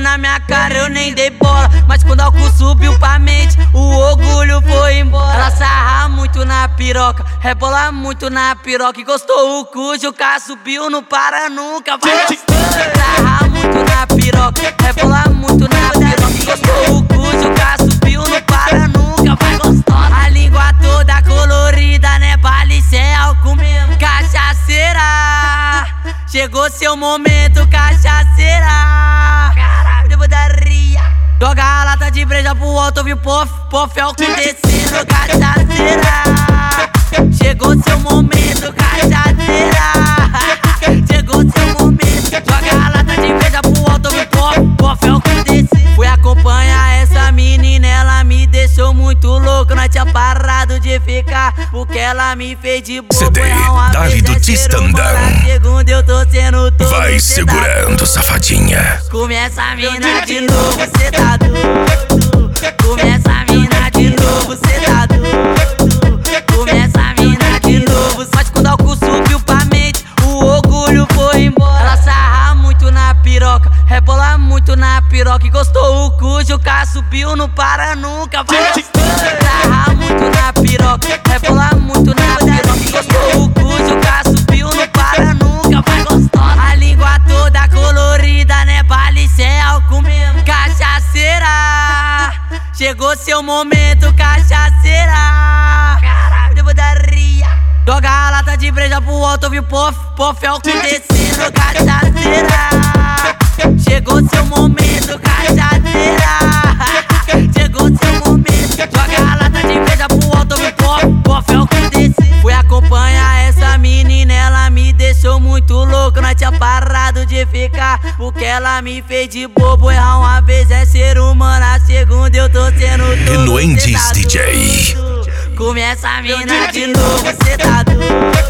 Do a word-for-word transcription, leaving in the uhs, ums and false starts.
na minha cara eu nem dei bola, mas quando o álcool subiu pra mente, o orgulho foi embora. Ela sarra muito na piroca, rebola muito na piroca, encostou o cujo, o carro subiu, não para nunca, vai gostar. Sarra muito na piroca, rebola muito na piroca, encostou o cujo, o carro subiu, não para nunca, vai gostosa. A língua toda colorida, né, baile sem álcool mesmo. Cachaceira, chegou seu momento, cachaceira. Caralho, eu vou dar ria. Joga a lata de breja pro alto, ouve o pof, pof, é o que descendo, cachaceira. Chegou seu momento, cachaceira. Chegou seu momento. Joga a lata de breja pro alto, ouve o pof, pof, é o que descendo. Fui acompanhar essa menina, ela me deixou muito louco. Nós tinha parado de ficar, porque ela me fez de bobo. C D, Dali do Tistandão. Segundo eu tô sendo todo vai segurando, safadinha. Começa a mina de novo, cê tá doido. Começa a mina de novo, cê tá doido. Começa a mina de novo. Mas quando o álcool subiu pra mente, o orgulho foi embora. Ela sarra muito na piroca, rebola muito na piroca, encostou o cujo, o carro subiu, não para nunca, vai gostar. Sarra muito na piroca, rebola muito na piroca, encostou o cujo, o carro subiu, não para nunca, vai gostosa. A língua toda colorida, né, baile sem álcool mesmo. Cachaceira, chegou seu momento, cachaceira. Caralho, eu vou dar ria. Joga a lata de breja pro alto, ouve o pof, pof, é o que descendo, cachaceira. Chegou seu momento, cachaceira. Chegou seu momento. Joga a lata de breja pro alto, ouve o pof, pof, é o que descendo. Fui acompanhar essa menina, ela me deixou muito louco. Nós tinha parado de ficar, porque ela me fez de bobo. Errar uma vez é ser humano, a segunda eu tô sendo todo. Renuendes D J. Começa a mina de novo, cê tá doido.